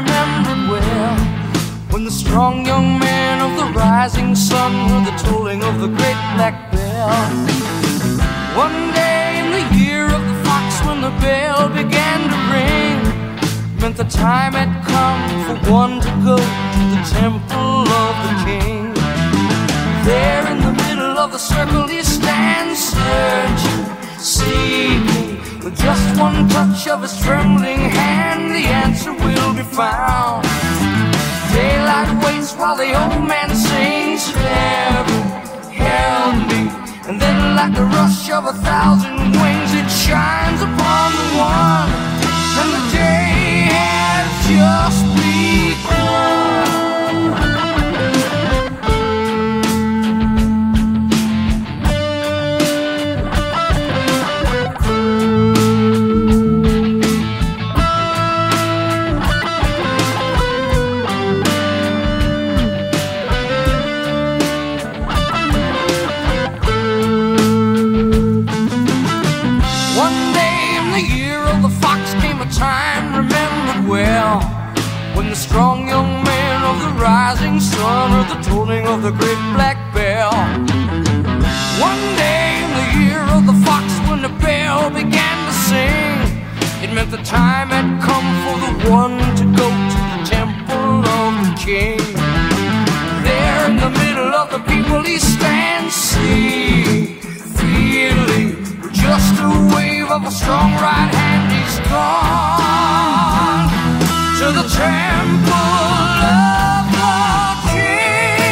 remembered well, when the strong young man of the rising sun heard the tolling of the great black bell. One day in the year of the fox, when the bell began to ring, meant the time had come for one to go to the temple of the king. There in the middle of the circle he stands, searching, seeking. With just one touch of his trembling hand, the answer will be found. Daylight waits while the old man sings, heaven, help me. And then like the rush of 1,000 wings, it shines upon the one, and the day has just begun. Time remembered well, when the strong young man of the rising sun heard the tolling of the great black bell. One day in the year of the fox, when the bell began to sing, it meant the time had come for the one to go to the temple of the king. There in the middle of the people he stands, seeing, feeling, with just a wave of a strong right hand, he's gone to the temple of the king.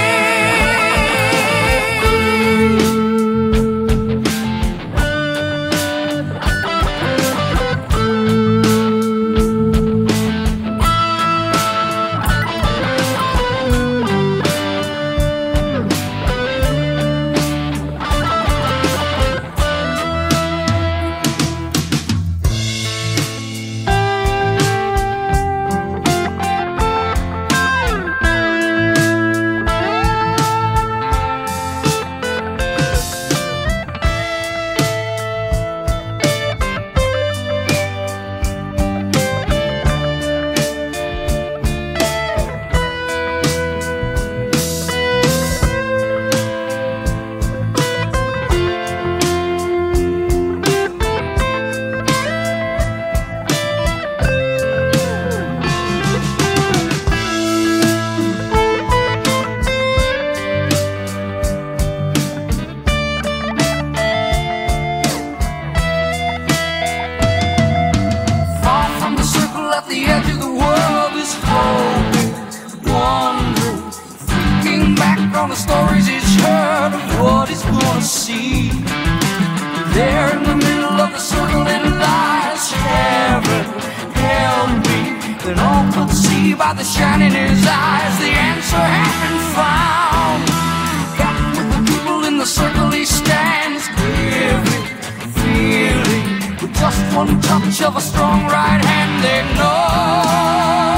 By the shine in his eyes, the answer has been found. Back with the people in the circle he stands, giving, feeling, with just one touch of a strong right hand, they know